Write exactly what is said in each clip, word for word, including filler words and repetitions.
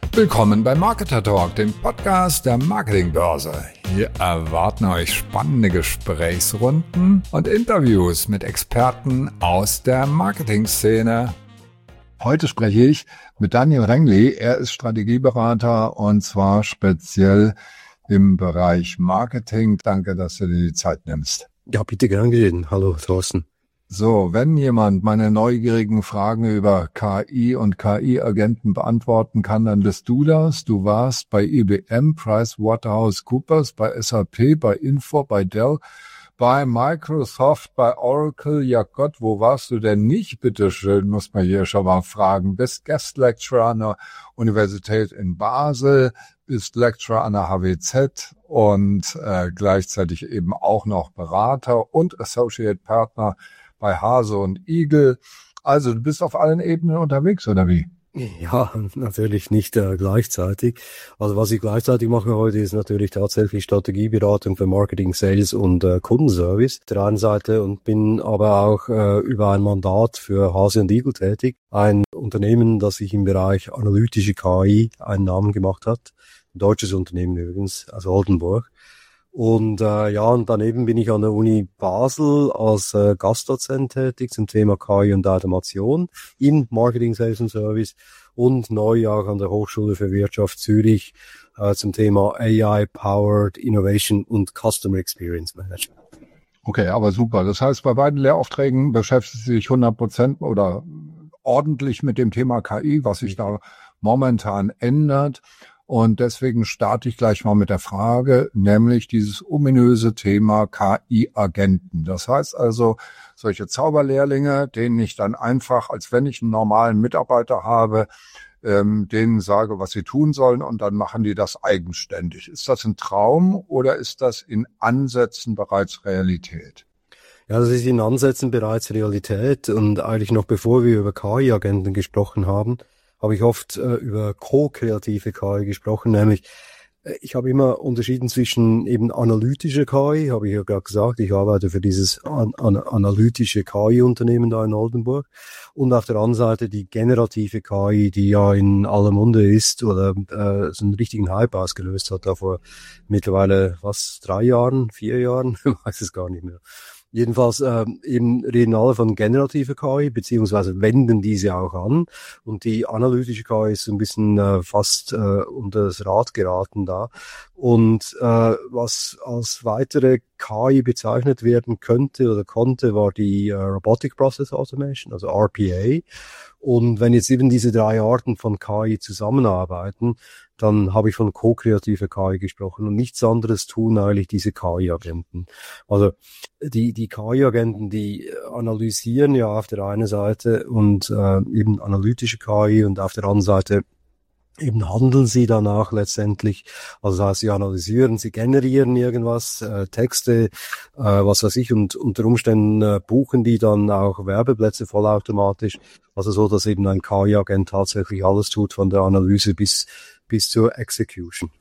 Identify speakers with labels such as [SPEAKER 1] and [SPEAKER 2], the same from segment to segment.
[SPEAKER 1] Willkommen bei Marketer Talk, dem Podcast der Marketingbörse. Hier erwarten euch spannende Gesprächsrunden und Interviews mit Experten aus der Marketingszene. Heute spreche ich mit Daniel Rengli. Er ist Strategieberater und zwar speziell im Bereich Marketing. Danke, dass du dir die Zeit nimmst.
[SPEAKER 2] Ja, bitte gern geschehen. Hallo, Thorsten.
[SPEAKER 1] So, wenn jemand meine neugierigen Fragen über K I und K I-Agenten beantworten kann, dann bist du das. Du warst bei I B M, PricewaterhouseCoopers, bei S A P, bei Infor, bei Dell, bei Microsoft, bei Oracle. Ja Gott, wo warst du denn nicht? Bitteschön, muss man hier schon mal fragen. Bist Guest Lecturer an der Universität in Basel, bist Lecturer an der H W Z und äh, gleichzeitig eben auch noch Berater und Associate Partner bei Hase und Igel. Also du bist auf allen Ebenen unterwegs, oder wie?
[SPEAKER 2] Ja, natürlich nicht äh, gleichzeitig. Also was ich gleichzeitig mache heute ist natürlich tatsächlich Strategieberatung für Marketing, Sales und äh, Kundenservice der einen Seite und bin aber auch äh, über ein Mandat für Hase und Igel tätig. Ein Unternehmen, das sich im Bereich analytische K I einen Namen gemacht hat. Ein deutsches Unternehmen übrigens, also Oldenburg. Und äh, ja, und daneben bin ich an der Uni Basel als äh, Gastdozent tätig zum Thema K I und Automation im Marketing, Sales und Service und neu auch an der Hochschule für Wirtschaft Zürich äh, zum Thema A I-Powered Innovation und Customer Experience Management.
[SPEAKER 1] Okay, aber super. Das heißt, bei beiden Lehraufträgen beschäftigt sie sich hundert Prozent oder ordentlich mit dem Thema K I, was sich da momentan ändert. Und deswegen starte ich gleich mal mit der Frage, nämlich dieses ominöse Thema K I-Agenten. Das heißt also, solche Zauberlehrlinge, denen ich dann einfach, als wenn ich einen normalen Mitarbeiter habe, ähm, denen sage, was sie tun sollen und dann machen die das eigenständig. Ist das ein Traum oder ist das in Ansätzen bereits Realität?
[SPEAKER 2] Ja, das ist in Ansätzen bereits Realität und eigentlich noch bevor wir über K I-Agenten gesprochen haben, habe ich oft äh, über ko-kreative K I gesprochen, nämlich äh, ich habe immer unterschieden zwischen eben analytischer K I, habe ich ja gerade gesagt, ich arbeite für dieses an, an, analytische K I-Unternehmen da in Oldenburg und auf der anderen Seite die generative K I, die ja in aller Munde ist oder äh, so einen richtigen Hype ausgelöst hat, da vor mittlerweile, was, drei Jahren, vier Jahren, ich weiß es gar nicht mehr. Jedenfalls äh, eben reden alle von generativer K I, beziehungsweise wenden diese auch an. Und die analytische K I ist ein bisschen äh, fast äh, unter das Rad geraten da. Und äh, was als weitere K I bezeichnet werden könnte oder konnte, war die äh, Robotic Process Automation, also R P A. Und wenn jetzt eben diese drei Arten von K I zusammenarbeiten, dann habe ich von ko-kreativer K I gesprochen und nichts anderes tun eigentlich diese K I-Agenten. Also die die K I-Agenten, die analysieren ja auf der einen Seite und äh, eben analytische K I und auf der anderen Seite eben handeln sie danach letztendlich, also das heißt, sie analysieren, sie generieren irgendwas, äh, Texte, äh, was weiß ich, und unter Umständen äh, buchen die dann auch Werbeplätze vollautomatisch, also so, dass eben ein K I-Agent tatsächlich alles tut, von der Analyse bis bis zur Execution.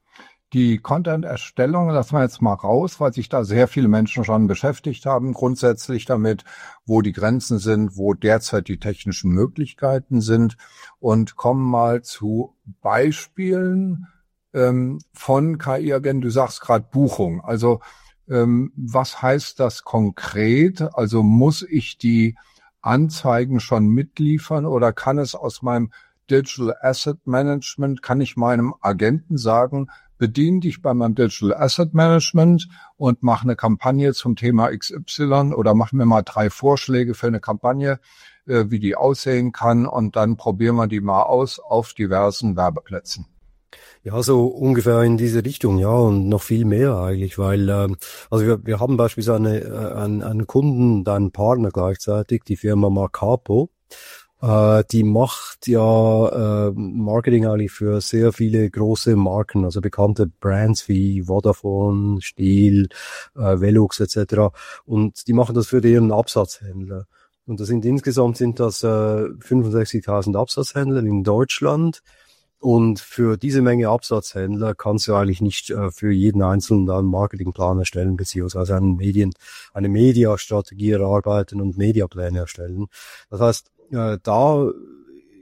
[SPEAKER 1] Die Content-Erstellung lassen wir jetzt mal raus, weil sich da sehr viele Menschen schon beschäftigt haben, grundsätzlich damit, wo die Grenzen sind, wo derzeit die technischen Möglichkeiten sind und kommen mal zu Beispielen ähm, von K I-Agenten. Du sagst gerade Buchung. Also ähm, was heißt das konkret? Also muss ich die Anzeigen schon mitliefern oder kann es aus meinem Digital Asset Management, kann ich meinem Agenten sagen, bedien dich bei meinem Digital Asset Management und mach eine Kampagne zum Thema X Y oder mach mir mal drei Vorschläge für eine Kampagne, äh, wie die aussehen kann und dann probieren wir die mal aus auf diversen Werbeplätzen.
[SPEAKER 2] Ja, so ungefähr in diese Richtung, ja, und noch viel mehr eigentlich, weil, ähm, also wir, wir haben beispielsweise eine, äh, einen, einen Kunden, einen Partner gleichzeitig, die Firma Marcapo. Äh, die macht ja äh, Marketing eigentlich für sehr viele große Marken, also bekannte Brands wie Vodafone, Stihl, äh, Velux et cetera. Und die machen das für deren Absatzhändler. Und das sind insgesamt sind das äh, fünfundsechzigtausend Absatzhändler in Deutschland. Und für diese Menge Absatzhändler kannst du eigentlich nicht äh, für jeden Einzelnen einen Marketingplan erstellen, beziehungsweise einen Medien, eine Mediastrategie erarbeiten und Mediapläne erstellen. Das heißt, äh, da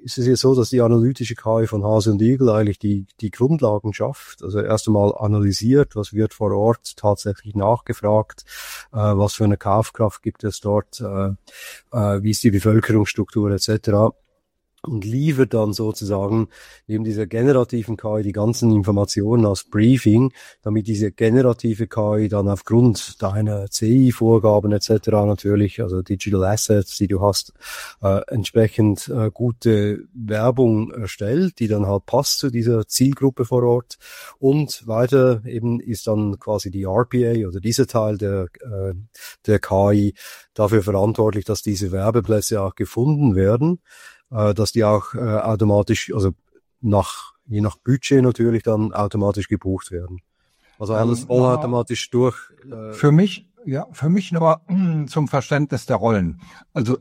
[SPEAKER 2] ist es ja so, dass die analytische K I von Hase und Igel eigentlich die, die Grundlagen schafft. Also erst einmal analysiert, was wird vor Ort tatsächlich nachgefragt, äh, was für eine Kaufkraft gibt es dort, äh, äh, wie ist die Bevölkerungsstruktur et cetera. Und liefert dann sozusagen neben dieser generativen K I die ganzen Informationen als Briefing, damit diese generative K I dann aufgrund deiner C I-Vorgaben et cetera natürlich, also Digital Assets, die du hast, äh, entsprechend äh, gute Werbung erstellt, die dann halt passt zu dieser Zielgruppe vor Ort. Und weiter eben ist dann quasi die R P A oder dieser Teil der, äh, der K I dafür verantwortlich, dass diese Werbeplätze auch gefunden werden, dass die auch äh, automatisch, also nach je nach Budget natürlich dann automatisch gebucht werden. Also alles ähm, vollautomatisch durch.
[SPEAKER 1] Äh, für mich, ja, für mich nur zum Verständnis der Rollen. Also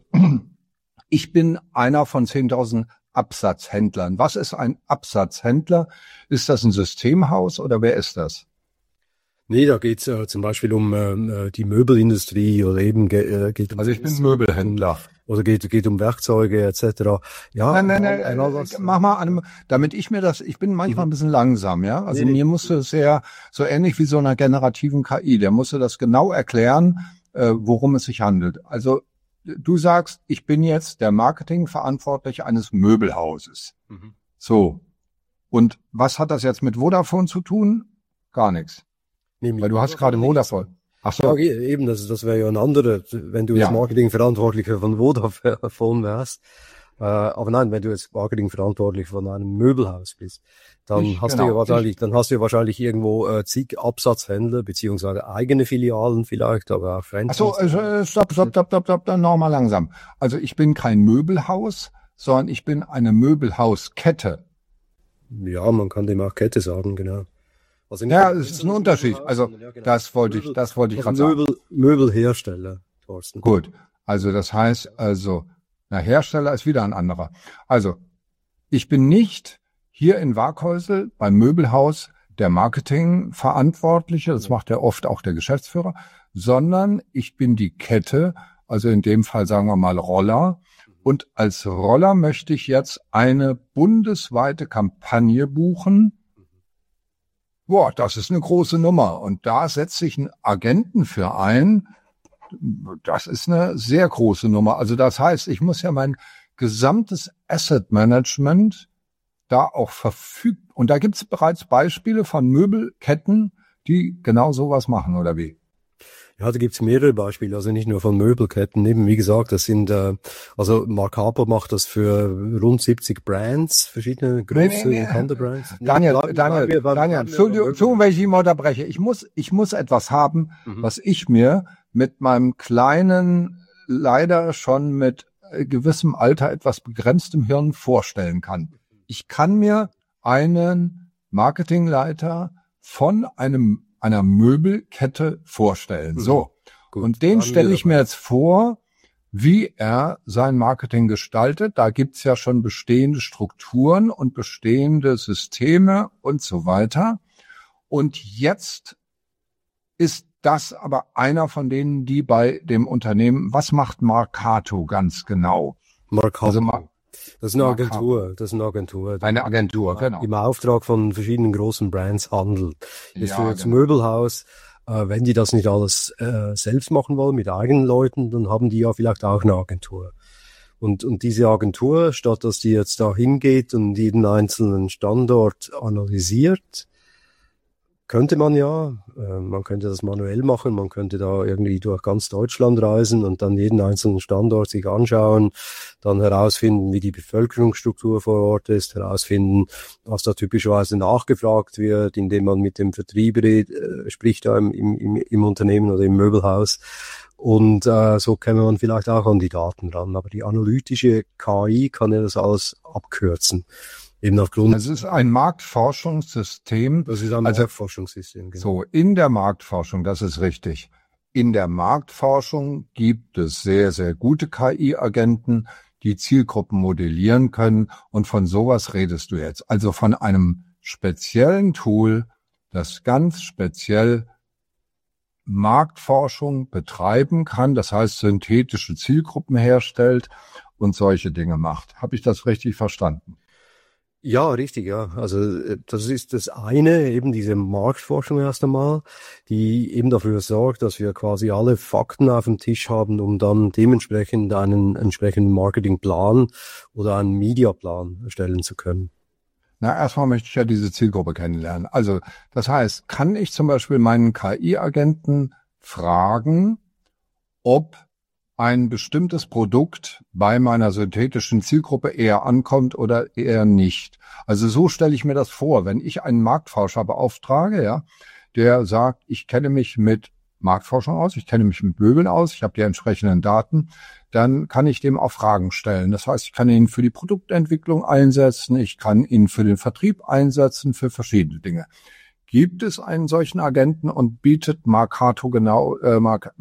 [SPEAKER 1] ich bin einer von zehntausend Absatzhändlern. Was ist ein Absatzhändler? Ist das ein Systemhaus oder wer ist das?
[SPEAKER 2] Nee, da geht's äh, zum Beispiel um äh, die Möbelindustrie oder eben ge- äh, geht um...
[SPEAKER 1] Also ich bin Möbelhändler.
[SPEAKER 2] Oder geht geht um Werkzeuge et cetera. Ja,
[SPEAKER 1] nein, nein, nein, äh, was, mach mal an, damit ich mir das, ich bin manchmal ein bisschen langsam, ja. Also nee, mir musste es sehr, so ähnlich wie so einer generativen K I, der musste das genau erklären, äh, worum es sich handelt. Also du sagst, ich bin jetzt der Marketingverantwortliche eines Möbelhauses. Mhm. So. Und was hat das jetzt mit Vodafone zu tun? Gar nichts.
[SPEAKER 2] Nämlich
[SPEAKER 1] weil du hast gerade Vodafone.
[SPEAKER 2] Ach so. Ja, eben, das, das wäre ja ein anderer, wenn du jetzt ja. Marketingverantwortlicher von Vodafone wärst. Äh, aber nein, wenn du jetzt Marketingverantwortlich von einem Möbelhaus bist, dann ich, hast genau, du ja wahrscheinlich, ich. dann hast du ja wahrscheinlich irgendwo äh, zig Absatzhändler, beziehungsweise eigene Filialen vielleicht, aber auch Franchise.
[SPEAKER 1] Ach so, äh, stopp, stopp, stopp, stopp, stopp, dann nochmal langsam. Also ich bin kein Möbelhaus, sondern ich bin eine Möbelhauskette.
[SPEAKER 2] Ja, man kann dem auch Kette sagen, genau.
[SPEAKER 1] Also ja, es ist ein Unterschied. Also ja, genau. das wollte ich, das wollte ich gerade sagen.
[SPEAKER 2] Möbel, Möbelhersteller, Thorsten.
[SPEAKER 1] Gut. Also das heißt, also na Hersteller ist wieder ein anderer. Also ich bin nicht hier in Waghäusel beim Möbelhaus der Marketingverantwortliche, das macht ja oft auch der Geschäftsführer, sondern ich bin die Kette, also in dem Fall sagen wir mal Roller. Und als Roller möchte ich jetzt eine bundesweite Kampagne buchen. Boah, das ist eine große Nummer. Und da setze ich einen Agenten für ein. Das ist eine sehr große Nummer. Also das heißt, ich muss ja mein gesamtes Asset Management da auch verfügen. Und da gibt es bereits Beispiele von Möbelketten, die genau sowas machen, oder wie?
[SPEAKER 2] Ja, da gibt's mehrere Beispiele, also nicht nur von Möbelketten. Eben, wie gesagt, das sind, äh, also Mark Harper macht das für rund siebzig Brands, verschiedene große, nee, nee, bekannte nee. Brands.
[SPEAKER 1] Daniel, nee, Daniel, wir, wir, Daniel, Entschuldigung, Entschuldigung, wenn ich ihn unterbreche. Ich muss, ich muss etwas haben, mhm. was ich mir mit meinem kleinen, leider schon mit gewissem Alter etwas begrenztem Hirn vorstellen kann. Ich kann mir einen Marketingleiter von einem einer Möbelkette vorstellen. So. Gut, und den stelle ich mir jetzt vor, wie er sein Marketing gestaltet. Da gibt's ja schon bestehende Strukturen und bestehende Systeme und so weiter. Und jetzt ist das aber einer von denen, die bei dem Unternehmen, was macht Marcato ganz genau?
[SPEAKER 2] Marcato. Also Mar- Das ist eine Agentur, das ist eine Agentur.
[SPEAKER 1] Eine Agentur, genau.
[SPEAKER 2] Im Auftrag von verschiedenen großen Brands handelt. Ist
[SPEAKER 1] ja,
[SPEAKER 2] für das
[SPEAKER 1] genau.
[SPEAKER 2] Möbelhaus, äh, wenn die das nicht alles äh, selbst machen wollen mit eigenen Leuten, dann haben die ja vielleicht auch eine Agentur. Und, und diese Agentur, statt dass die jetzt da hingeht und jeden einzelnen Standort analysiert, könnte man ja, äh, man könnte das manuell machen, man könnte da irgendwie durch ganz Deutschland reisen und dann jeden einzelnen Standort sich anschauen, dann herausfinden, wie die Bevölkerungsstruktur vor Ort ist, herausfinden, was da typischerweise nachgefragt wird, indem man mit dem Vertrieb redet, äh, spricht da im, im, im Unternehmen oder im Möbelhaus. Und äh, so käme man vielleicht auch an die Daten ran. Aber die analytische K I kann ja das alles abkürzen. Eben aufgrund.
[SPEAKER 1] Das ist ein Marktforschungssystem.
[SPEAKER 2] Das ist ein
[SPEAKER 1] also,
[SPEAKER 2] Marktforschungssystem, genau.
[SPEAKER 1] So, in der Marktforschung, das ist richtig. In der Marktforschung gibt es sehr, sehr gute K I-Agenten, die Zielgruppen modellieren können. Und von sowas redest du jetzt. Also von einem speziellen Tool, das ganz speziell Marktforschung betreiben kann, das heißt synthetische Zielgruppen herstellt und solche Dinge macht. Habe ich das richtig verstanden?
[SPEAKER 2] Ja, richtig, ja. Also das ist das eine, eben diese Marktforschung erst einmal, die eben dafür sorgt, dass wir quasi alle Fakten auf dem Tisch haben, um dann dementsprechend einen entsprechenden Marketingplan oder einen Mediaplan erstellen zu können.
[SPEAKER 1] Na, erstmal möchte ich ja diese Zielgruppe kennenlernen. Also das heißt, kann ich zum Beispiel meinen K I-Agenten fragen, ob ein bestimmtes Produkt bei meiner synthetischen Zielgruppe eher ankommt oder eher nicht. Also so stelle ich mir das vor, wenn ich einen Marktforscher beauftrage, ja, der sagt, ich kenne mich mit Marktforschung aus, ich kenne mich mit Möbeln aus, ich habe die entsprechenden Daten, dann kann ich dem auch Fragen stellen. Das heißt, ich kann ihn für die Produktentwicklung einsetzen, ich kann ihn für den Vertrieb einsetzen, für verschiedene Dinge. Gibt es einen solchen Agenten und bietet Marcato genau, äh,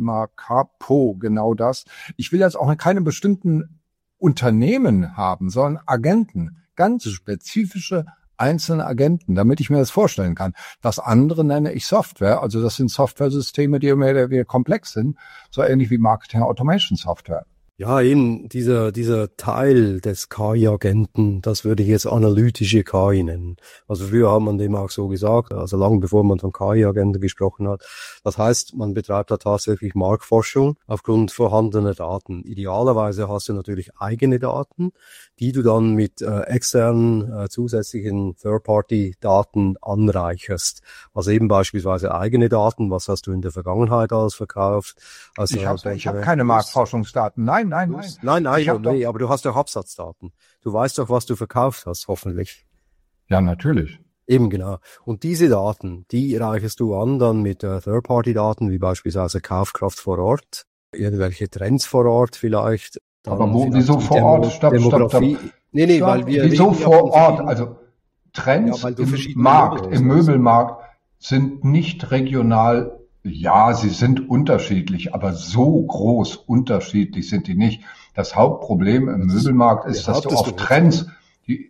[SPEAKER 1] Marcapo genau das? Ich will jetzt auch keine bestimmten Unternehmen haben, sondern Agenten, ganz spezifische einzelne Agenten, damit ich mir das vorstellen kann. Das andere nenne ich Software, also das sind Softwaresysteme, die mehr oder weniger komplex sind, so ähnlich wie Marketing Automation Software.
[SPEAKER 2] Ja, eben dieser dieser Teil des K I-Agenten, das würde ich jetzt analytische K I nennen. Also früher hat man dem auch so gesagt, also lange bevor man von K I-Agenten gesprochen hat. Das heißt, man betreibt da tatsächlich Marktforschung aufgrund vorhandener Daten. Idealerweise hast du natürlich eigene Daten, die du dann mit äh, externen äh, zusätzlichen Third-Party-Daten anreicherst. Also eben beispielsweise eigene Daten, was hast du in der Vergangenheit alles verkauft? Also
[SPEAKER 1] ich habe ich hab keine Marktforschungsdaten, nein. Nein, nein,
[SPEAKER 2] nein. Nein, nein, nee,
[SPEAKER 1] doch,
[SPEAKER 2] aber du hast doch Absatzdaten. Du weißt doch, was du verkauft hast, hoffentlich.
[SPEAKER 1] Ja, natürlich.
[SPEAKER 2] Eben, genau. Und diese Daten, die reichest du an dann mit äh, Third-Party-Daten, wie beispielsweise Kaufkraft vor Ort, irgendwelche Trends vor Ort vielleicht.
[SPEAKER 1] Aber wo, wieso vor Demo- Ort? Stopp, stopp, stopp.
[SPEAKER 2] Nee, nee, stopp. Weil wir
[SPEAKER 1] wieso vor Ort? Also Trends ja, im Markt, im Möbelmarkt sind nicht regional. Ja, sie sind unterschiedlich, aber so groß unterschiedlich sind die nicht. Das Hauptproblem im das Möbelmarkt ist, dass du auf Trends, die,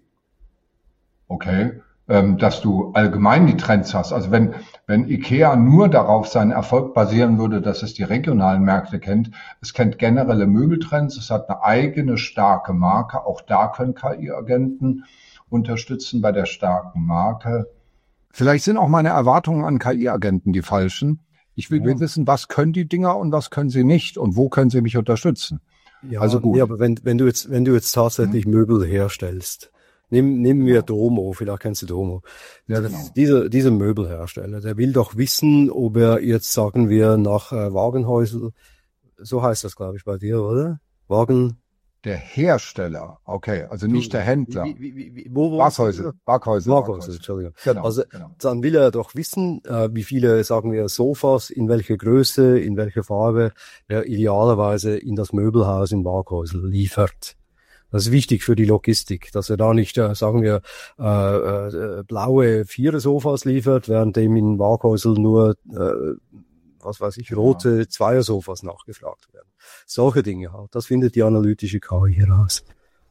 [SPEAKER 1] okay, ähm, dass du allgemein die Trends hast. Also wenn, wenn IKEA nur darauf seinen Erfolg basieren würde, dass es die regionalen Märkte kennt, es kennt generelle Möbeltrends, es hat eine eigene starke Marke. Auch da können K I-Agenten unterstützen bei der starken Marke. Vielleicht sind auch meine Erwartungen an K I-Agenten die falschen. Ich will ja. wissen, was können die Dinger und was können sie nicht und wo können sie mich unterstützen.
[SPEAKER 2] Ja, also gut. Nee, aber wenn, wenn du jetzt, wenn du jetzt tatsächlich hm. Möbel herstellst, nehmen, nehmen wir Domo, vielleicht kennst du Domo. Ja, genau. Dieser, dieser Möbelhersteller, der will doch wissen, ob er jetzt, sagen wir, nach äh, Wagenhäusel, so heißt das, glaube ich, bei dir, oder? Wagen.
[SPEAKER 1] Der Hersteller, okay, also nicht der Händler.
[SPEAKER 2] Wie, wie, wie, wie, wo, wo
[SPEAKER 1] Waghäusel, Waghäusel,
[SPEAKER 2] Waghäusel, Entschuldigung.
[SPEAKER 1] Genau,
[SPEAKER 2] also
[SPEAKER 1] genau.
[SPEAKER 2] Dann will er doch wissen, äh, wie viele, sagen wir, Sofas, in welcher Größe, in welcher Farbe er idealerweise in das Möbelhaus in Waghäusel liefert. Das ist wichtig für die Logistik, dass er da nicht, äh, sagen wir, äh, äh, blaue Vierer-Sofas liefert, während dem in Waghäusel nur äh, was weiß ich, rote ja. Zweier-Sofas nachgefragt werden. Solche Dinge halt. Das findet die analytische K I heraus.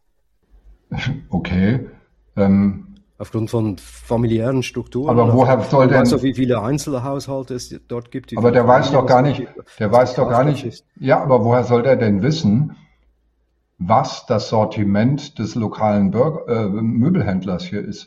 [SPEAKER 1] Okay. Ähm,
[SPEAKER 2] Aufgrund von familiären Strukturen.
[SPEAKER 1] Aber woher soll denn...
[SPEAKER 2] Weißt du, wie viele Einzelhaushalte es dort gibt?
[SPEAKER 1] Aber der weiß doch gar nicht, der weiß doch gar nicht, ja, aber woher soll der denn wissen, was das Sortiment des lokalen Burger, äh, Möbelhändlers hier ist?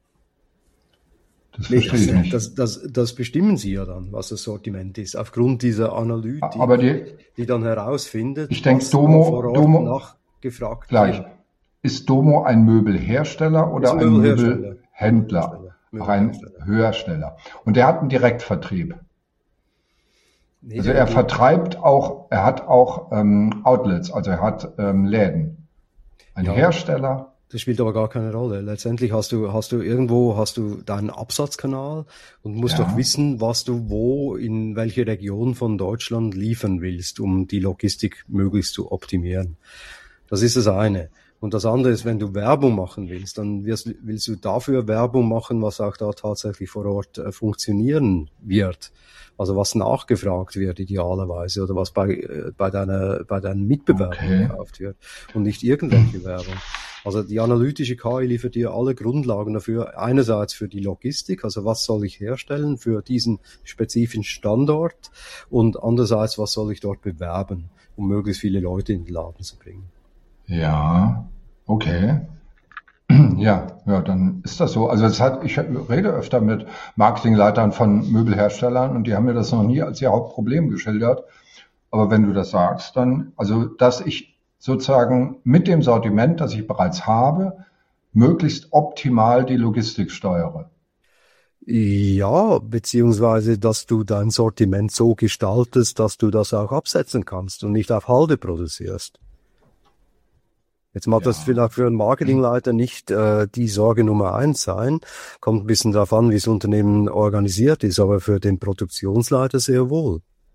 [SPEAKER 1] Das verstehe ich nicht.
[SPEAKER 2] Das, das, das bestimmen Sie ja dann, was das Sortiment ist, aufgrund dieser Analytik,
[SPEAKER 1] aber die,
[SPEAKER 2] die dann herausfindet,
[SPEAKER 1] ich denke, Domo,
[SPEAKER 2] vor Ort
[SPEAKER 1] Domo
[SPEAKER 2] nachgefragt
[SPEAKER 1] gleich. Wird. Ist Domo ein Möbelhersteller oder ein, ein Möbelhändler? Möbelhersteller. Auch ein Hersteller. Und der hat einen Direktvertrieb. Nee, also er vertreibt auch, er hat auch ähm, Outlets, also er hat ähm, Läden. Ein ja. Hersteller.
[SPEAKER 2] Das spielt aber gar keine Rolle. Letztendlich hast du, hast du irgendwo, hast du deinen Absatzkanal und musst ja. doch wissen, was du wo, in welche Region von Deutschland liefern willst, um die Logistik möglichst zu optimieren. Das ist das eine. Und das andere ist, wenn du Werbung machen willst, dann wirst, willst du dafür Werbung machen, was auch da tatsächlich vor Ort äh, funktionieren wird. Also was nachgefragt wird idealerweise oder was bei, äh, bei deiner, bei deinen Mitbewerbern okay. gekauft wird und nicht irgendwelche Werbung. Also die analytische K I liefert dir alle Grundlagen dafür, einerseits für die Logistik, also was soll ich herstellen für diesen spezifischen Standort und andererseits, was soll ich dort bewerben, um möglichst viele Leute in den Laden zu bringen.
[SPEAKER 1] Ja, okay. Ja, ja, dann ist das so. Also es hat, ich rede öfter mit Marketingleitern von Möbelherstellern und die haben mir das noch nie als ihr Hauptproblem geschildert. Aber wenn du das sagst, dann, also dass ich sozusagen mit dem Sortiment, das ich bereits habe, möglichst optimal die Logistik steuere.
[SPEAKER 2] Ja, beziehungsweise, dass du dein Sortiment so gestaltest, dass du das auch absetzen kannst und nicht auf Halde produzierst. Jetzt mag das
[SPEAKER 1] Ja.
[SPEAKER 2] vielleicht für einen Marketingleiter nicht äh, die Sorge Nummer eins sein. Kommt ein bisschen darauf an, wie das Unternehmen organisiert ist, aber für den Produktionsleiter sehr wohl.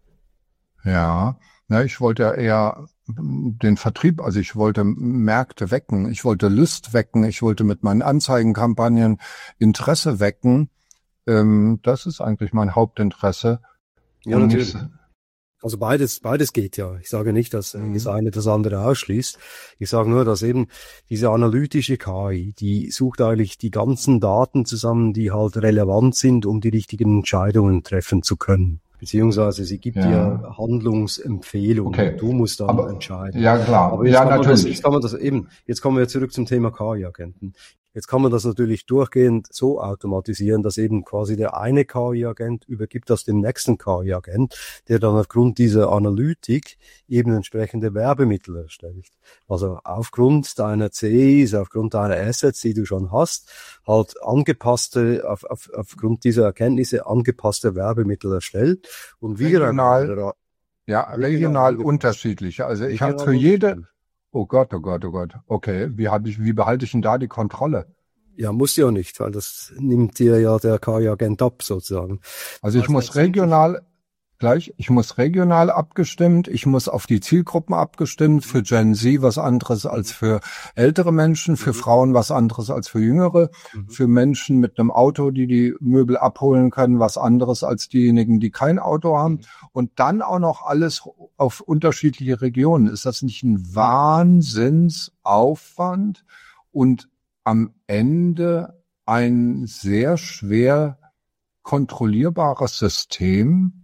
[SPEAKER 1] Ja, na, ich wollte ja eher den Vertrieb, also ich wollte Märkte wecken, ich wollte Lust wecken, ich wollte mit meinen Anzeigenkampagnen Interesse wecken. Ähm, das ist eigentlich mein Hauptinteresse.
[SPEAKER 2] Ja,
[SPEAKER 1] Und
[SPEAKER 2] natürlich.
[SPEAKER 1] nicht,
[SPEAKER 2] Also beides, beides geht ja. Ich sage nicht, dass äh,
[SPEAKER 1] Mhm.
[SPEAKER 2] das eine das andere ausschließt. Ich sage nur, dass eben diese analytische K I, die sucht eigentlich die ganzen Daten zusammen, die halt relevant sind, um die richtigen Entscheidungen treffen zu können. Beziehungsweise sie gibt
[SPEAKER 1] Ja.
[SPEAKER 2] dir Handlungsempfehlungen.
[SPEAKER 1] Okay.
[SPEAKER 2] Du musst dann
[SPEAKER 1] Aber,
[SPEAKER 2] entscheiden.
[SPEAKER 1] ja klar,
[SPEAKER 2] Aber jetzt
[SPEAKER 1] ja
[SPEAKER 2] kann man das,
[SPEAKER 1] natürlich.
[SPEAKER 2] jetzt kann man das eben, jetzt kommen wir zurück zum Thema K I-Agenten. Jetzt kann man das natürlich durchgehend so automatisieren, dass eben quasi der eine K I-Agent übergibt das dem nächsten K I-Agent, der dann aufgrund dieser Analytik eben entsprechende Werbemittel erstellt. Also aufgrund deiner C Is, aufgrund deiner Assets, die du schon hast, halt angepasste, auf, auf, aufgrund dieser Erkenntnisse angepasste Werbemittel erstellt und wir
[SPEAKER 1] Regional, ja,
[SPEAKER 2] regional
[SPEAKER 1] regional unterschiedlich. Also ich habe für jede, oh Gott, oh Gott, oh Gott, okay, wie habe ich, wie behalte ich denn da die Kontrolle?
[SPEAKER 2] Ja, muss ja nicht, weil das nimmt dir ja der K I-Agent ab, sozusagen.
[SPEAKER 1] Also ich muss regional, gleich, ich muss regional abgestimmt, ich muss auf die Zielgruppen abgestimmt, für Gen Z was anderes als für ältere Menschen, für Frauen was anderes als für Jüngere,
[SPEAKER 2] Mhm.
[SPEAKER 1] für Menschen mit einem Auto, die die Möbel abholen können, was anderes als diejenigen, die kein Auto haben. Und dann auch noch alles auf unterschiedliche Regionen. Ist das nicht ein Wahnsinnsaufwand und am Ende ein sehr schwer kontrollierbares System?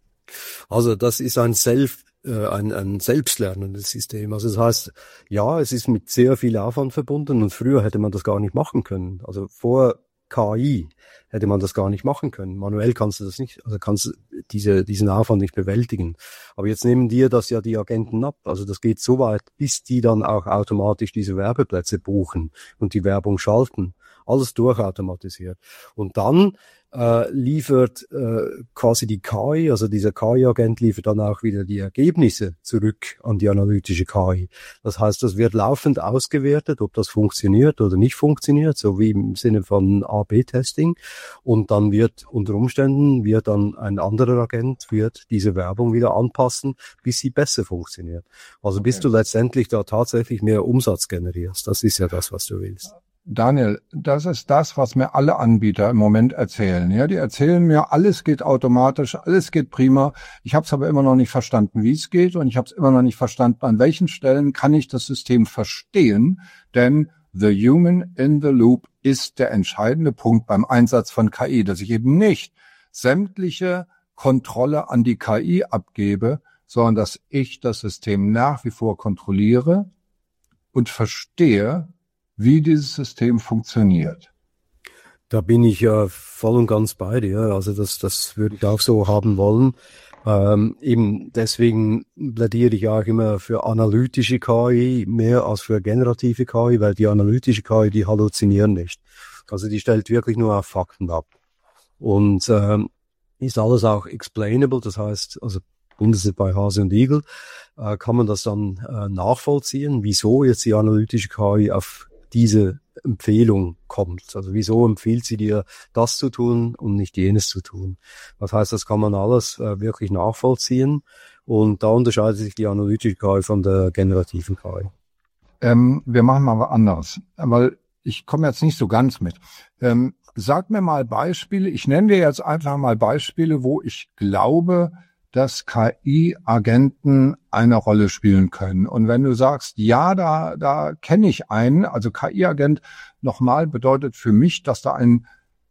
[SPEAKER 2] Also das ist ein Self, äh, ein, ein selbstlernendes System. Also das heißt, ja, es ist mit sehr viel Aufwand verbunden und früher hätte man das gar nicht machen können. Also vor K I hätte man das gar nicht machen können. Manuell kannst du das nicht, also kannst du diese, diesen Aufwand nicht bewältigen. Aber jetzt nehmen dir das ja die Agenten ab. Also das geht so weit, bis die dann auch automatisch diese Werbeplätze buchen und die Werbung schalten. Alles durchautomatisiert. Und dann äh, liefert äh, quasi die K I, also dieser K I-Agent liefert dann auch wieder die Ergebnisse zurück an die analytische K I. Das heißt, das wird laufend ausgewertet, ob das funktioniert oder nicht funktioniert, so wie im Sinne von A B Testing. Und dann wird unter Umständen, wird dann ein anderer Agent, wird diese Werbung wieder anpassen, bis sie besser funktioniert. Also bis
[SPEAKER 1] Okay.
[SPEAKER 2] du letztendlich da tatsächlich mehr Umsatz generierst. Das ist ja das, was du willst.
[SPEAKER 1] Daniel, das ist das, was mir alle Anbieter im Moment erzählen. Ja, die erzählen mir, alles geht automatisch, alles geht prima. Ich habe es aber immer noch nicht verstanden, wie es geht, und ich habe es immer noch nicht verstanden, an welchen Stellen kann ich das System verstehen. Denn the human in the loop ist der entscheidende Punkt beim Einsatz von K I, dass ich eben nicht sämtliche Kontrolle an die K I abgebe, sondern dass ich das System nach wie vor kontrolliere und verstehe, wie dieses System funktioniert.
[SPEAKER 2] Da bin ich ja voll und ganz bei dir. Also das, das würde ich auch so haben wollen. Ähm, eben deswegen plädiere ich auch immer für analytische K I mehr als für generative K I, weil die analytische K I, die halluzinieren nicht. Also die stellt wirklich nur auf Fakten ab. Und ähm, ist alles auch explainable, das heißt, also Bundeswehr bei Hase und Igel, äh, kann man das dann äh, nachvollziehen, wieso jetzt die analytische K I auf diese Empfehlung kommt. Also wieso empfiehlt sie dir, das zu tun und nicht jenes zu tun? Das heißt, das kann man alles äh, wirklich nachvollziehen, und da unterscheidet sich die analytische K I von der generativen K I.
[SPEAKER 1] Ähm, wir machen mal was anderes, weil ich komme jetzt nicht so ganz mit. Ähm, sag mir mal Beispiele, ich nenne dir jetzt einfach mal Beispiele, wo ich glaube, dass K I-Agenten eine Rolle spielen können. Und wenn du sagst, ja, da, da kenne ich einen, also K I-Agent nochmal bedeutet für mich, dass da ein,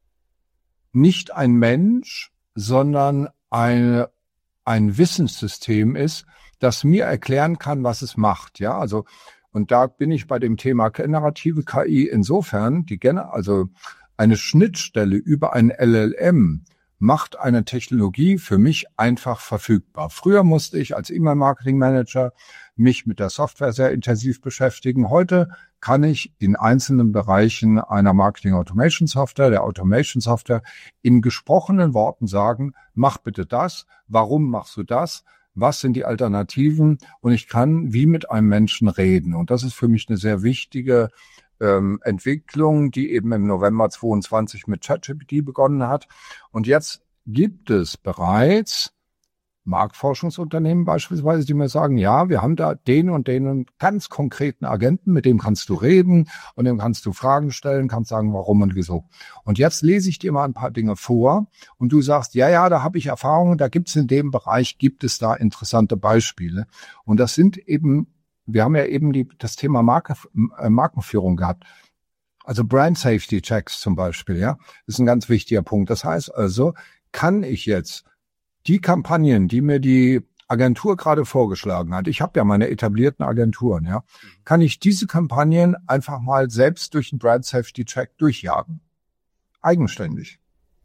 [SPEAKER 1] nicht ein Mensch, sondern eine, ein Wissenssystem ist, das mir erklären kann, was es macht. Ja, also, Und da bin ich bei dem Thema generative K I insofern, die also eine Schnittstelle über ein L L M macht eine Technologie für mich einfach verfügbar. Früher musste ich als E-Mail-Marketing-Manager mich mit der Software sehr intensiv beschäftigen. Heute kann ich in einzelnen Bereichen einer Marketing-Automation-Software, der Automation-Software, in gesprochenen Worten sagen, mach bitte das, warum machst du das, was sind die Alternativen? Und ich kann wie mit einem Menschen reden. Und das ist für mich eine sehr wichtige ähm, Entwicklung, die eben im November zweiundzwanzig mit ChatGPT begonnen hat. Und jetzt gibt es bereits Marktforschungsunternehmen beispielsweise, die mir sagen, ja, wir haben da den und den ganz konkreten Agenten, mit dem kannst du reden und dem kannst du Fragen stellen, kannst sagen, warum und wieso. Und jetzt lese ich dir mal ein paar Dinge vor und du sagst, ja, ja, da habe ich Erfahrungen, da gibt es in dem Bereich, gibt es da interessante Beispiele. Und das sind eben, wir haben ja eben die, das Thema Marke, äh, Markenführung gehabt. Also Brand Safety Checks zum Beispiel, ja, ist ein ganz wichtiger Punkt. Das heißt also, kann ich jetzt die Kampagnen, die mir die Agentur gerade vorgeschlagen hat, ich habe ja meine etablierten Agenturen, ja, kann ich diese Kampagnen einfach mal selbst durch einen Brand Safety Check durchjagen? Eigenständig.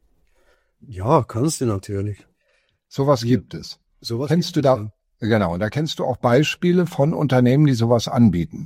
[SPEAKER 2] Ja, kannst du natürlich.
[SPEAKER 1] Sowas ja. gibt es.
[SPEAKER 2] Sowas
[SPEAKER 1] kennst du da, ja. Genau, da kennst du auch Beispiele von Unternehmen, die sowas anbieten?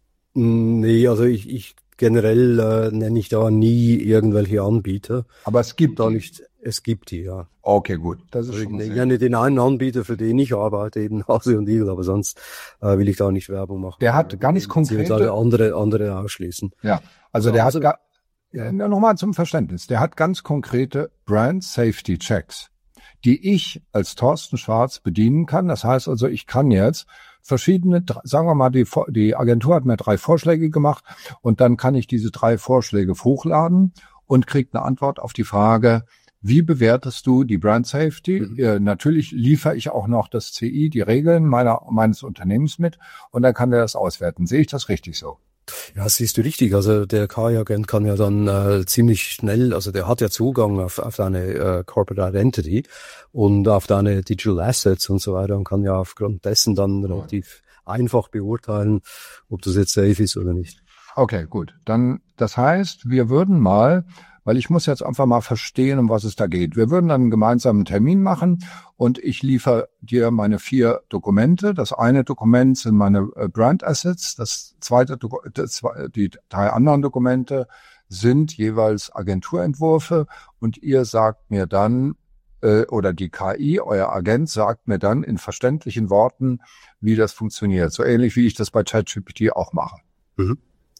[SPEAKER 2] Nee, also ich, ich generell äh, nenne ich da nie irgendwelche Anbieter.
[SPEAKER 1] Aber es gibt
[SPEAKER 2] da nicht. Es gibt die, ja.
[SPEAKER 1] Okay, gut. Das ist
[SPEAKER 2] also
[SPEAKER 1] schon
[SPEAKER 2] ich nenne ja den einen Anbieter, für den ich arbeite, eben Hase und Igel, aber sonst äh, will ich da nicht Werbung machen.
[SPEAKER 1] Der hat ganz konkrete
[SPEAKER 2] andere andere ausschließen.
[SPEAKER 1] Ja, also der also, hat ja. nochmal zum Verständnis. Der hat ganz konkrete Brand Safety Checks, die ich als Thorsten Schwarz bedienen kann. Das heißt also, ich kann jetzt verschiedene, sagen wir mal, die, die Agentur hat mir drei Vorschläge gemacht und dann kann ich diese drei Vorschläge hochladen und kriege eine Antwort auf die Frage, wie bewertest du die Brand Safety? Mhm. Äh, natürlich liefere ich auch noch das C I, die Regeln meiner, meines Unternehmens mit und dann kann der das auswerten. Sehe ich das richtig so?
[SPEAKER 2] Ja, siehst du richtig. Also der K I-Agent kann ja dann äh, ziemlich schnell, also der hat ja Zugang auf, auf deine äh, Corporate Identity und auf deine Digital Assets und so weiter und kann ja aufgrund dessen dann relativ einfach beurteilen, ob das jetzt safe ist oder nicht.
[SPEAKER 1] Okay, gut. Dann, das heißt, wir würden mal, weil ich muss jetzt einfach mal verstehen, um was es da geht. Wir würden dann einen gemeinsamen Termin machen und ich liefere dir meine vier Dokumente. Das eine Dokument sind meine Brand Assets. Das zweite, das, die drei anderen Dokumente sind jeweils Agenturentwürfe und ihr sagt mir dann, äh, oder die K I, euer Agent sagt mir dann in verständlichen Worten, wie das funktioniert. So ähnlich wie ich das bei ChatGPT auch mache. Mhm.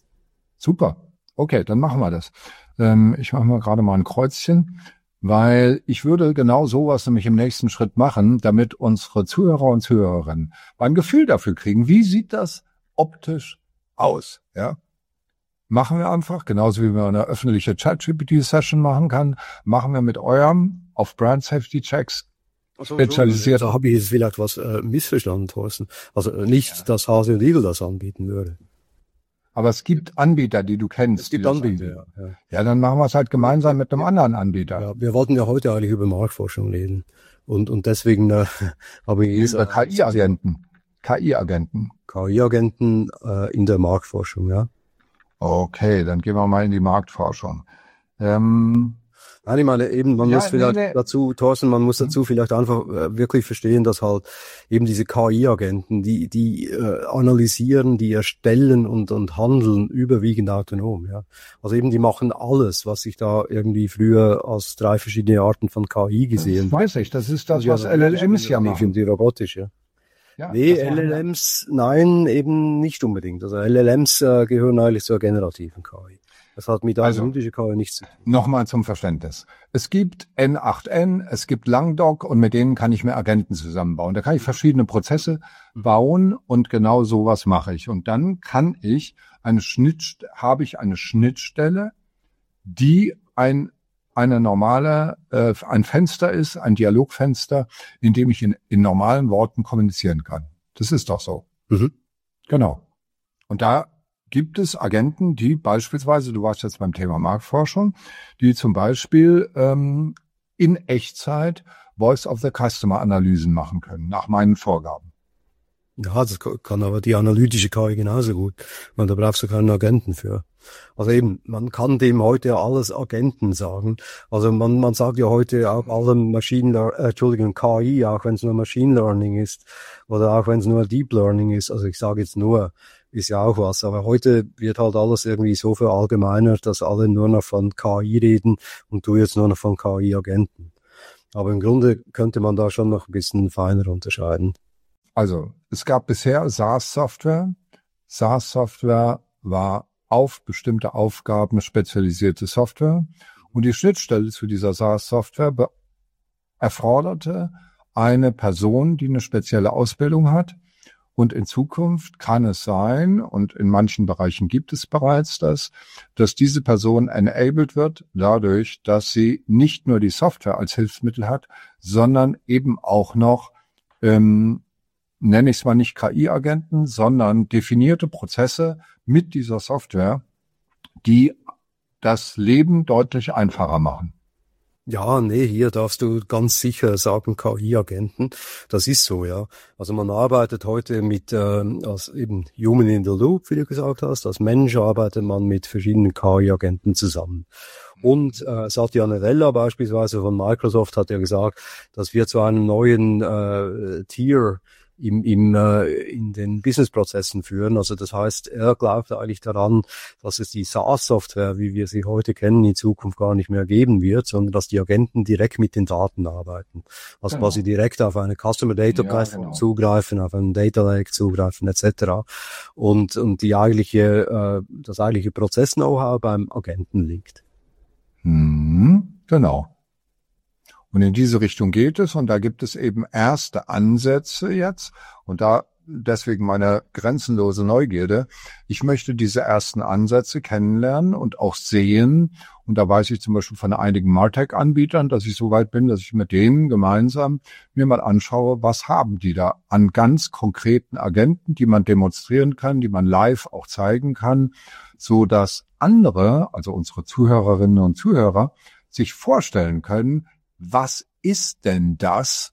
[SPEAKER 1] Super. Okay, dann machen wir das. Ähm, ich mache mal gerade mal ein Kreuzchen, weil ich würde genau sowas nämlich im nächsten Schritt machen, damit unsere Zuhörer und Zuhörerinnen ein Gefühl dafür kriegen, wie sieht das optisch aus, ja? Machen wir einfach, genauso wie wir eine öffentliche ChatGPT-Session machen kann, machen wir mit eurem auf Brand Safety Checks
[SPEAKER 2] also, spezialisiert. Da habe ich jetzt vielleicht was äh, missverstanden, Thorsten. Also äh, nicht, ja. dass Hase und Igel das anbieten würde.
[SPEAKER 1] Aber es gibt Anbieter, die du kennst.
[SPEAKER 2] Es gibt Anbieter, ja, ja.
[SPEAKER 1] Ja, dann machen wir es halt gemeinsam mit einem ja. anderen Anbieter.
[SPEAKER 2] Ja, wir wollten ja heute eigentlich über Marktforschung reden. Und, und deswegen äh, habe ich...
[SPEAKER 1] Über K I-Agenten. K I-Agenten.
[SPEAKER 2] K I-Agenten äh, in der Marktforschung, ja.
[SPEAKER 1] Okay, dann gehen wir mal in die Marktforschung. Ähm...
[SPEAKER 2] Nein, ich meine eben, man ja, muss vielleicht nee, nee. dazu, Thorsten, man muss dazu vielleicht einfach äh, wirklich verstehen, dass halt eben diese K I-Agenten, die die äh, analysieren, die erstellen und und handeln überwiegend autonom, ja. Also eben die machen alles, was ich da irgendwie früher als drei verschiedene Arten von K I gesehen habe.
[SPEAKER 1] Weiß ich, das ist das, was ja, L L Ms ja machen.
[SPEAKER 2] Die robotisch, ja. Ja, nee, L L Ms, nein, eben nicht unbedingt. Also L L Ms äh, gehören eigentlich zur generativen K I. Das hat mit
[SPEAKER 1] also,
[SPEAKER 2] analytischer K I nichts zu tun.
[SPEAKER 1] Nochmal zum Verständnis. Es gibt N acht N, es gibt Langdoc und mit denen kann ich mir Agenten zusammenbauen. Da kann ich verschiedene Prozesse bauen und genau sowas mache ich. Und dann kann ich eine Schnittstelle, habe ich eine Schnittstelle, die ein eine normale, äh, ein Fenster ist, ein Dialogfenster, in dem ich in, in normalen Worten kommunizieren kann. Das ist doch so. Mhm. Genau. Und da gibt es Agenten, die beispielsweise, du warst jetzt beim Thema Marktforschung, die zum Beispiel ähm, in Echtzeit Voice of the Customer Analysen machen können, nach meinen Vorgaben.
[SPEAKER 2] Ja, das kann aber die analytische K I genauso gut. Man, da brauchst du keinen Agenten für. Also eben, man kann dem heute ja alles Agenten sagen. Also man, man sagt ja heute auch allem Machine Learning, äh, Entschuldigung, K I, auch wenn es nur Machine Learning ist oder auch wenn es nur Deep Learning ist. Also ich sage jetzt nur, ist ja auch was. Aber heute wird halt alles irgendwie so verallgemeinert, dass alle nur noch von K I reden und du jetzt nur noch von K I-Agenten. Aber im Grunde könnte man da schon noch ein bisschen feiner unterscheiden.
[SPEAKER 1] Also, es gab bisher SaaS-Software. SaaS-Software war auf bestimmte Aufgaben spezialisierte Software. Und die Schnittstelle zu dieser SaaS-Software erforderte eine Person, die eine spezielle Ausbildung hat. Und in Zukunft kann es sein, und in manchen Bereichen gibt es bereits das, dass diese Person enabled wird dadurch, dass sie nicht nur die Software als Hilfsmittel hat, sondern eben auch noch, ähm, nenne ich es mal nicht K I-Agenten, sondern definierte Prozesse mit dieser Software, die das Leben deutlich einfacher machen.
[SPEAKER 2] Ja, nee, hier darfst du ganz sicher sagen K I-Agenten. Das ist so, ja. Also man arbeitet heute mit, äh, als eben Human in the Loop, wie du gesagt hast. Als Mensch arbeitet man mit verschiedenen K I-Agenten zusammen. Und äh, Satya Nadella beispielsweise von Microsoft hat ja gesagt, dass wir zu einem neuen äh, Tier im, im, äh, in den Businessprozessen führen. Also das heißt, er glaubt eigentlich daran, dass es die SaaS-Software, wie wir sie heute kennen, in Zukunft gar nicht mehr geben wird, sondern dass die Agenten direkt mit den Daten arbeiten. Also
[SPEAKER 1] Genau.
[SPEAKER 2] quasi direkt auf eine Customer Data Platform ja, genau. zugreifen, auf einen Data Lake zugreifen, et cetera. Und, und die eigentliche, äh, das eigentliche Prozess-Know-how beim Agenten liegt.
[SPEAKER 1] Hm, genau. Und in diese Richtung geht es, und da gibt es eben erste Ansätze jetzt, und da deswegen meine grenzenlose Neugierde. Ich möchte diese ersten Ansätze kennenlernen und auch sehen, und da weiß ich zum Beispiel von einigen MarTech-Anbietern, dass ich so weit bin, dass ich mit denen gemeinsam mir mal anschaue, was haben die da an ganz konkreten Agenten, die man demonstrieren kann, die man live auch zeigen kann, so dass andere, also unsere Zuhörerinnen und Zuhörer, sich vorstellen können, was ist denn das,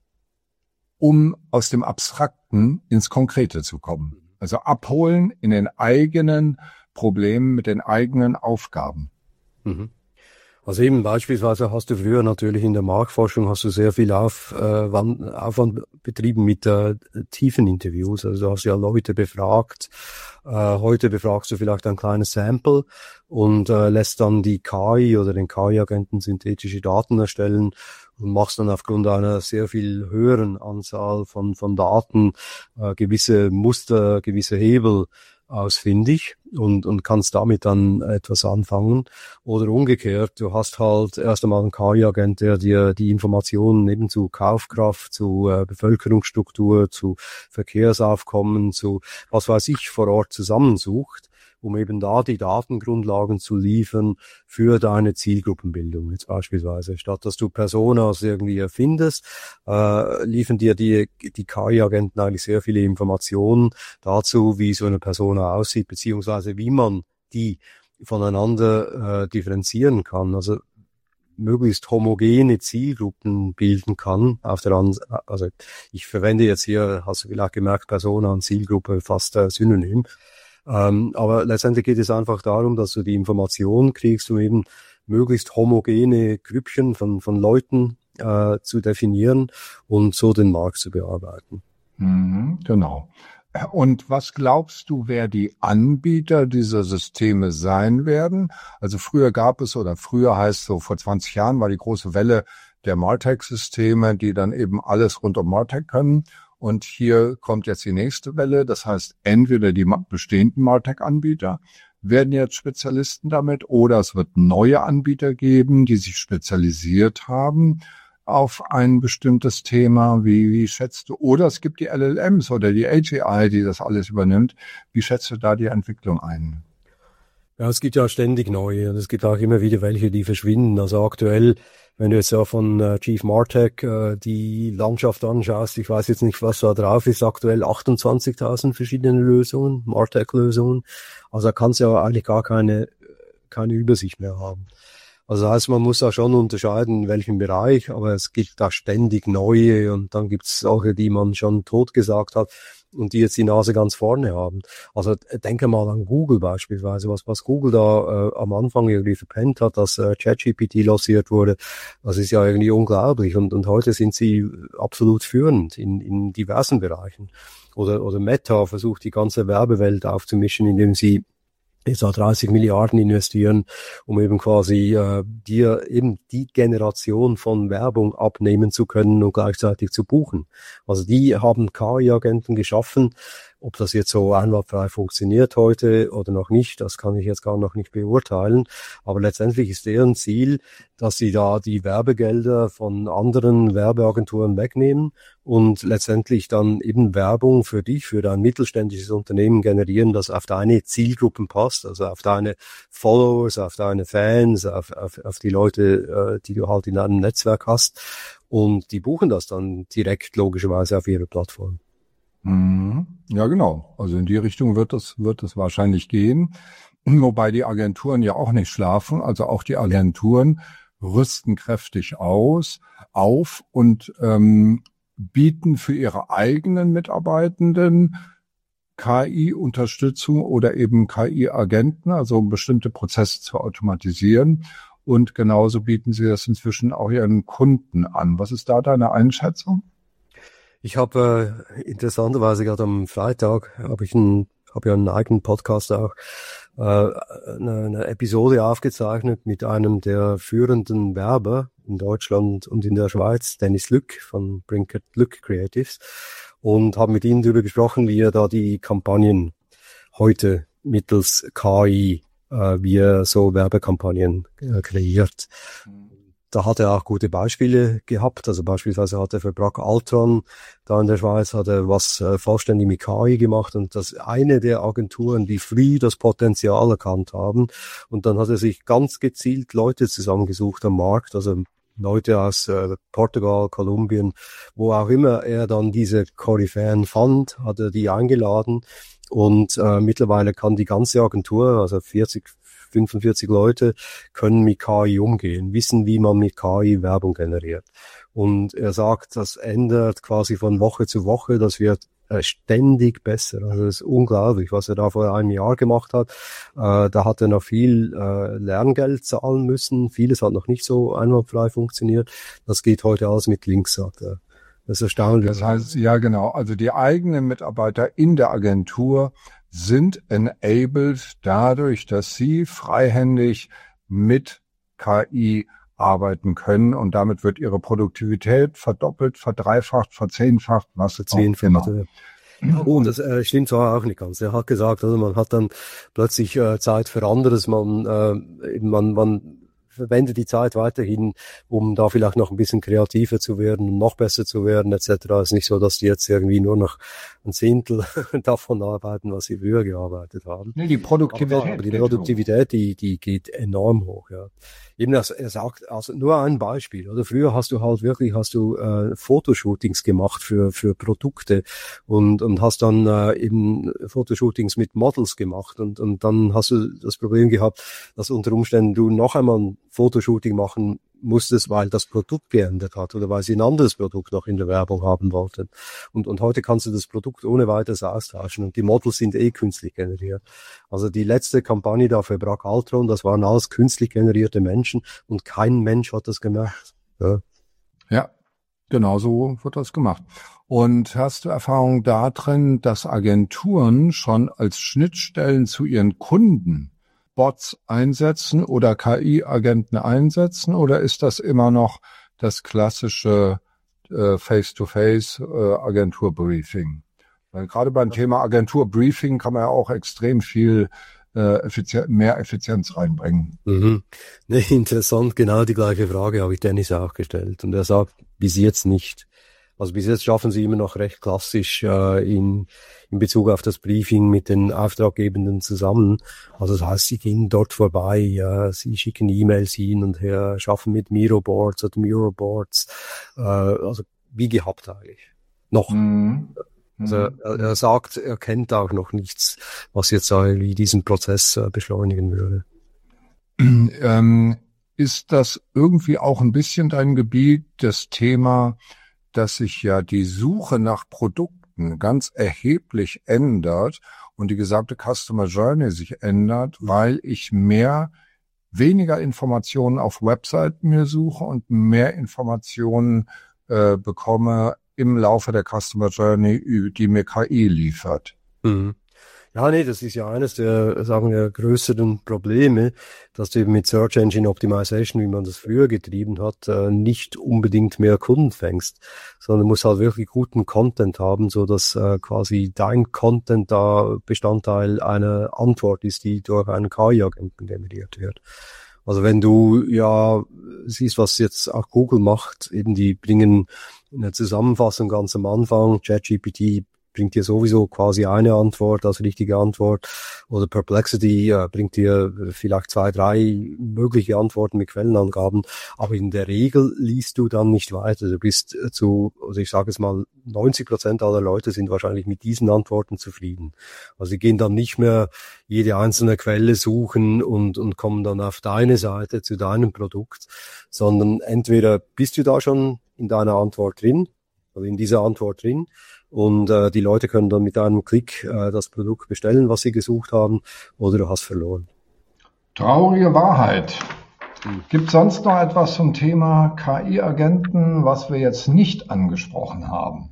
[SPEAKER 1] um aus dem Abstrakten ins Konkrete zu kommen? Also abholen in den eigenen Problemen, mit den eigenen Aufgaben.
[SPEAKER 2] Mhm. Also eben beispielsweise hast du früher natürlich in der Marktforschung hast du sehr viel auf, äh, Aufwand betrieben mit äh, tiefen Interviews. Also du hast ja Leute befragt. Äh, heute befragst du vielleicht ein kleines Sample und äh, lässt dann die K I oder den K I-Agenten synthetische Daten erstellen und machst dann aufgrund einer sehr viel höheren Anzahl von von Daten äh, gewisse Muster, gewisse Hebel ausfindig und und kannst damit dann etwas anfangen. Oder umgekehrt, du hast halt erst einmal einen K I-Agent, der dir die Informationen eben zu Kaufkraft, zu äh, Bevölkerungsstruktur, zu Verkehrsaufkommen, zu was weiß ich vor Ort zusammensucht, um eben da die Datengrundlagen zu liefern für deine Zielgruppenbildung jetzt beispielsweise. Statt dass du Personas irgendwie erfindest, äh, liefern dir die, die K I-Agenten eigentlich sehr viele Informationen dazu, wie so eine Persona aussieht, beziehungsweise wie man die voneinander äh, differenzieren kann. Also möglichst homogene Zielgruppen bilden kann. Auf der anderen, also ich verwende jetzt hier, hast du vielleicht gemerkt, Persona und Zielgruppe fast äh, synonym. Ähm, aber letztendlich geht es einfach darum, dass du die Information kriegst, um eben möglichst homogene Grüppchen von, von Leuten äh, zu definieren und so den Markt zu bearbeiten.
[SPEAKER 1] Mhm, genau. Und was glaubst du, wer die Anbieter dieser Systeme sein werden? Also früher gab es, oder früher heißt so, vor zwanzig Jahren war die große Welle der MarTech-Systeme, die dann eben alles rund um MarTech können. Und hier kommt jetzt die nächste Welle. Das heißt, entweder die bestehenden MarTech-Anbieter werden jetzt Spezialisten damit, oder es wird neue Anbieter geben, die sich spezialisiert haben auf ein bestimmtes Thema. Wie, wie schätzt du? Oder es gibt die L L Ms oder die A G I, die das alles übernimmt. Wie schätzt du da die Entwicklung ein?
[SPEAKER 2] Ja, es gibt ja ständig neue und es gibt auch immer wieder welche, die verschwinden. Also aktuell, wenn du jetzt ja von äh, Chief MarTech äh, die Landschaft anschaust, ich weiß jetzt nicht, was da drauf ist, aktuell achtundzwanzigtausend verschiedene Lösungen, MarTech-Lösungen. Also da kannst du ja eigentlich gar keine, keine Übersicht mehr haben. Also das heißt, man muss da schon unterscheiden, in welchem Bereich, aber es gibt da ständig neue und dann gibt es solche, die man schon totgesagt hat. und die jetzt die Nase ganz vorne haben. Also denke mal an Google beispielsweise, was was Google da äh, am Anfang irgendwie verpennt hat, dass äh, ChatGPT lanciert wurde, das ist ja irgendwie unglaublich und und heute sind sie absolut führend in in diversen Bereichen. Oder oder Meta versucht die ganze Werbewelt aufzumischen, indem sie jetzt auch dreißig Milliarden investieren, um eben quasi äh, dir eben die Generation von Werbung abnehmen zu können und gleichzeitig zu buchen. Also die haben K I-Agenten geschaffen. Ob das jetzt so einwandfrei funktioniert heute oder noch nicht, das kann ich jetzt gar noch nicht beurteilen. Aber letztendlich ist deren Ziel, dass sie da die Werbegelder von anderen Werbeagenturen wegnehmen und letztendlich dann eben Werbung für dich, für dein mittelständisches Unternehmen generieren, das auf deine Zielgruppen passt, also auf deine Followers, auf deine Fans, auf, auf, auf die Leute, die du halt in deinem Netzwerk hast. Und die buchen das dann direkt logischerweise auf ihre Plattform.
[SPEAKER 1] Ja, genau. Also in die Richtung wird es, wird es wahrscheinlich gehen. Wobei die Agenturen ja auch nicht schlafen. Also auch die Agenturen rüsten kräftig aus, auf und ähm, bieten für ihre eigenen Mitarbeitenden K I-Unterstützung oder eben K I-Agenten, also um bestimmte Prozesse zu automatisieren. Und genauso bieten sie das inzwischen auch ihren Kunden an. Was ist da deine Einschätzung?
[SPEAKER 2] Ich habe äh, interessanterweise gerade am Freitag habe ich einen habe ja einen eigenen Podcast auch äh, eine, eine Episode aufgezeichnet mit einem der führenden Werber in Deutschland und in der Schweiz, Dennis Lück von Brinkert Lück Creatives, und habe mit ihm darüber gesprochen, wie er da die Kampagnen heute mittels K I äh, wie er so Werbekampagnen äh, kreiert. Mhm. Da hat er auch gute Beispiele gehabt. Also beispielsweise hat er für Bragg Altron da in der Schweiz hat er was äh, vollständig mit K I gemacht und das eine der Agenturen, die früh das Potenzial erkannt haben. Und dann hat er sich ganz gezielt Leute zusammengesucht am Markt, also Leute aus äh, Portugal, Kolumbien, wo auch immer er dann diese Koryphäen fand, hat er die eingeladen. Und äh, mittlerweile kann die ganze Agentur, also vierzig, fünfundvierzig Leute, können mit K I umgehen, wissen, wie man mit K I Werbung generiert. Und er sagt, das ändert quasi von Woche zu Woche, das wird äh, ständig besser. Also das ist unglaublich, was er da vor einem Jahr gemacht hat. Äh, da hat er noch viel äh, Lerngeld zahlen müssen. Vieles hat noch nicht so einwandfrei funktioniert. Das geht heute alles mit Links, sagt er. Das ist erstaunlich.
[SPEAKER 1] Das heißt, ja genau, also die eigenen Mitarbeiter in der Agentur sind enabled dadurch, dass sie freihändig mit K I arbeiten können und damit wird ihre Produktivität verdoppelt, verdreifacht, verzehnfacht, was jetzt
[SPEAKER 2] Verzehnfacht, genau. Ja, oh, und das äh, stimmt zwar auch nicht ganz. Er hat gesagt, also man hat dann plötzlich äh, Zeit für anderes, man, äh, man, man verwende die Zeit weiterhin, um da vielleicht noch ein bisschen kreativer zu werden, noch besser zu werden, et cetera. Es ist nicht so, dass die jetzt irgendwie nur noch ein Zehntel davon arbeiten, was sie früher gearbeitet haben.
[SPEAKER 1] Nee, die Produktivität.
[SPEAKER 2] Aber, aber die Produktivität, die, die geht enorm hoch, ja. Eben, das, er sagt, also nur ein Beispiel, oder? Früher hast du halt wirklich, hast du äh, Fotoshootings gemacht für für Produkte und und hast dann äh, eben Fotoshootings mit Models gemacht und und dann hast du das Problem gehabt, dass unter Umständen du noch einmal ein Fotoshooting machen musstest, weil das Produkt geändert hat oder weil sie ein anderes Produkt noch in der Werbung haben wollten. Und, und heute kannst du das Produkt ohne weiteres austauschen und die Models sind eh künstlich generiert. Also die letzte Kampagne da für Bragg Altron, das waren alles künstlich generierte Menschen und kein Mensch hat das gemacht. Ja,
[SPEAKER 1] ja, genau so wird das gemacht. Und hast du Erfahrung darin, dass Agenturen schon als Schnittstellen zu ihren Kunden Bots einsetzen oder K I-Agenten einsetzen oder ist das immer noch das klassische äh, Face-to-Face-Agenturbriefing? Weil gerade beim Thema Agenturbriefing kann man ja auch extrem viel äh, effizient, mehr Effizienz reinbringen.
[SPEAKER 2] Mhm. Nee, interessant, genau die gleiche Frage habe ich Dennis auch gestellt und er sagt, bis jetzt nicht. Also bis jetzt schaffen sie immer noch recht klassisch äh, in, in Bezug auf das Briefing mit den Auftraggebenden zusammen. Also das heißt, sie gehen dort vorbei, ja, sie schicken E-Mails hin und her, schaffen mit Miroboards oder Miroboards, äh, also wie gehabt eigentlich. Noch. Mhm. Also er, er sagt, er kennt auch noch nichts, was jetzt irgendwie diesen Prozess äh, beschleunigen würde.
[SPEAKER 1] Ähm, ist das irgendwie auch ein bisschen dein Gebiet, das Thema, dass sich ja die Suche nach Produkten Konzepten ganz erheblich ändert und die gesamte Customer Journey sich ändert, weil ich mehr, weniger Informationen auf Webseiten mir suche und mehr Informationen äh, bekomme im Laufe der Customer Journey, die mir K I liefert.
[SPEAKER 2] Mhm. Ja, nee, das ist ja eines der, sagen wir, größeren Probleme, dass du eben mit Search Engine Optimization, wie man das früher getrieben hat, nicht unbedingt mehr Kunden fängst, sondern du musst halt wirklich guten Content haben, so dass äh, quasi dein Content da Bestandteil einer Antwort ist, die durch einen K I-Agenten generiert wird. Also wenn du ja siehst, was jetzt auch Google macht, eben die bringen eine Zusammenfassung ganz am Anfang, ChatGPT bringt dir sowieso quasi eine Antwort als richtige Antwort, oder Perplexity äh, bringt dir vielleicht zwei, drei mögliche Antworten mit Quellenangaben, aber in der Regel liest du dann nicht weiter. Du bist zu, also ich sage es mal, neunzig Prozent aller Leute sind wahrscheinlich mit diesen Antworten zufrieden. Also sie gehen dann nicht mehr jede einzelne Quelle suchen und, und kommen dann auf deine Seite zu deinem Produkt, sondern entweder bist du da schon in deiner Antwort drin, also in dieser Antwort drin, und äh, die Leute können dann mit einem Klick äh, das Produkt bestellen, was sie gesucht haben, oder du hast verloren.
[SPEAKER 1] Traurige Wahrheit. Hm. Gibt es sonst noch etwas zum Thema K I-Agenten, was wir jetzt nicht angesprochen haben?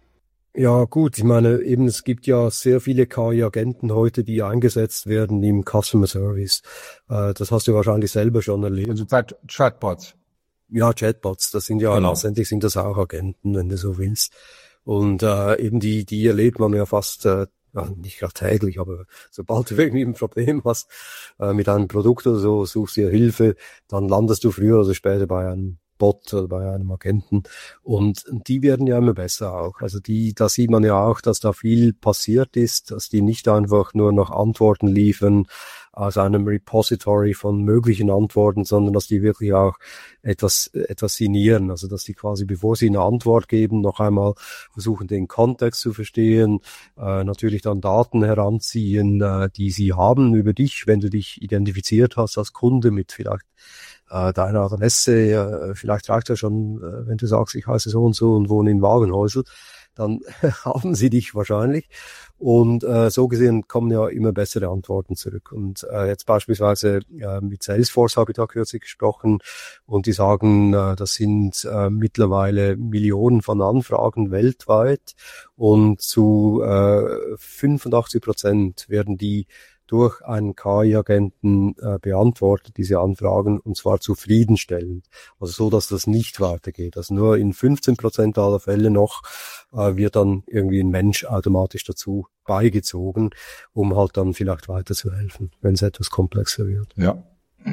[SPEAKER 2] Ja gut, ich meine, eben es gibt ja sehr viele K I-Agenten heute, die eingesetzt werden im Customer Service. Äh, das hast du wahrscheinlich selber schon erlebt.
[SPEAKER 1] Also Chatbots.
[SPEAKER 2] Ja, Chatbots, das sind ja, genau. Letztendlich sind das auch Agenten, wenn du so willst. Und äh, eben die, die erlebt man ja fast, äh, nicht gerade täglich, aber sobald du irgendwie ein Problem hast äh, mit einem Produkt oder so, suchst dir Hilfe, dann landest du früher oder später bei einem Bot oder bei einem Agenten. Und die werden ja immer besser auch. Also die, da sieht man ja auch, dass da viel passiert ist, dass die nicht einfach nur noch Antworten liefern aus einem Repository von möglichen Antworten, sondern dass die wirklich auch etwas, etwas signieren. Also dass die quasi, bevor sie eine Antwort geben, noch einmal versuchen, den Kontext zu verstehen, äh, natürlich dann Daten heranziehen, äh, die sie haben über dich, wenn du dich identifiziert hast als Kunde mit vielleicht äh, deiner Adresse, äh, vielleicht reicht ja schon, äh, wenn du sagst, ich heiße so und so und wohne in Wagenhäusel, dann haben sie dich wahrscheinlich. Und äh, so gesehen kommen ja immer bessere Antworten zurück. Und äh, jetzt beispielsweise äh, mit Salesforce habe ich da kürzlich gesprochen, und die sagen, äh, das sind äh, mittlerweile Millionen von Anfragen weltweit, und zu äh, fünfundachtzig Prozent werden die durch einen K I-Agenten äh, beantwortet, diese Anfragen, und zwar zufriedenstellend. Also so, dass das nicht weitergeht. Also nur in fünfzehn Prozent aller Fälle noch äh, wird dann irgendwie ein Mensch automatisch dazu beigezogen, um halt dann vielleicht weiterzuhelfen, wenn es etwas komplexer wird.
[SPEAKER 1] Ja.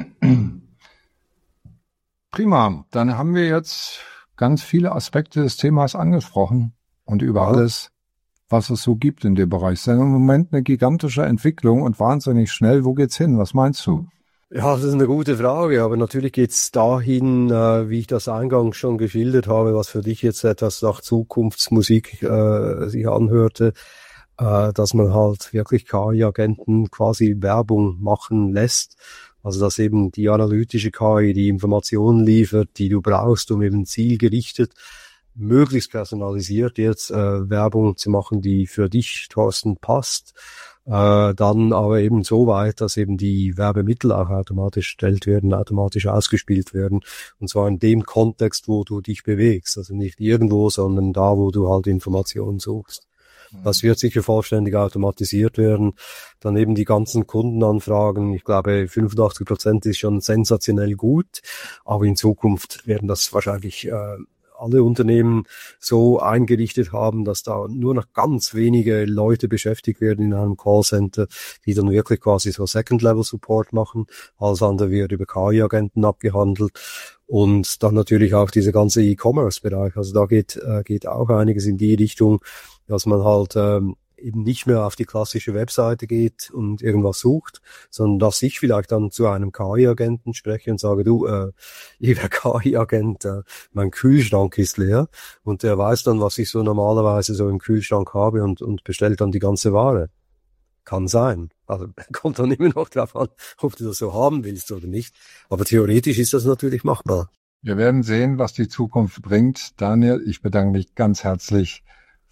[SPEAKER 1] Prima. Dann haben wir jetzt ganz viele Aspekte des Themas angesprochen und über ja. alles, was es so gibt in dem Bereich. Es ist im Moment eine gigantische Entwicklung und wahnsinnig schnell. Wo geht's hin? Was meinst du?
[SPEAKER 2] Ja, das ist eine gute Frage, aber natürlich geht's dahin, äh, wie ich das eingangs schon geschildert habe, was für dich jetzt etwas nach Zukunftsmusik äh, sich anhörte, äh, dass man halt wirklich K I-Agenten quasi Werbung machen lässt. Also dass eben die analytische K I die Informationen liefert, die du brauchst, um eben zielgerichtet, möglichst personalisiert jetzt äh, Werbung zu machen, die für dich, Thorsten, passt. Äh, dann aber eben so weit, dass eben die Werbemittel auch automatisch erstellt werden, automatisch ausgespielt werden. Und zwar in dem Kontext, wo du dich bewegst. Also nicht irgendwo, sondern da, wo du halt Informationen suchst. Das wird sicher vollständig automatisiert werden. Dann eben die ganzen Kundenanfragen. Ich glaube, fünfundachtzig Prozent ist schon sensationell gut. Aber in Zukunft werden das wahrscheinlich äh, alle Unternehmen so eingerichtet haben, dass da nur noch ganz wenige Leute beschäftigt werden in einem Callcenter, die dann wirklich quasi so Second-Level-Support machen. Alles andere wird über K I-Agenten abgehandelt. Und dann natürlich auch dieser ganze E-Commerce-Bereich. Also da geht, äh, geht auch einiges in die Richtung, dass man halt ähm, eben nicht mehr auf die klassische Webseite geht und irgendwas sucht, sondern dass ich vielleicht dann zu einem K I-Agenten spreche und sage, du, äh, lieber K I-Agent, äh, mein Kühlschrank ist leer, und der weiß dann, was ich so normalerweise so im Kühlschrank habe, und, und bestellt dann die ganze Ware. Kann sein. Also kommt dann immer noch drauf an, ob du das so haben willst oder nicht. Aber theoretisch ist das natürlich machbar.
[SPEAKER 1] Wir werden sehen, was die Zukunft bringt. Daniel, ich bedanke mich ganz herzlich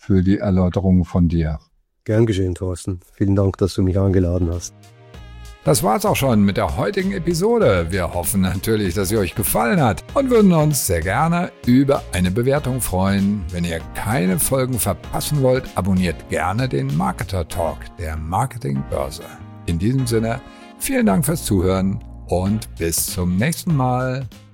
[SPEAKER 1] für die Erläuterung von dir.
[SPEAKER 2] Gern geschehen, Thorsten. Vielen Dank, dass du mich eingeladen hast.
[SPEAKER 3] Das war's auch schon mit der heutigen Episode. Wir hoffen natürlich, dass sie euch gefallen hat und würden uns sehr gerne über eine Bewertung freuen. Wenn ihr keine Folgen verpassen wollt, abonniert gerne den Marketer Talk der Marketingbörse. In diesem Sinne, vielen Dank fürs Zuhören und bis zum nächsten Mal.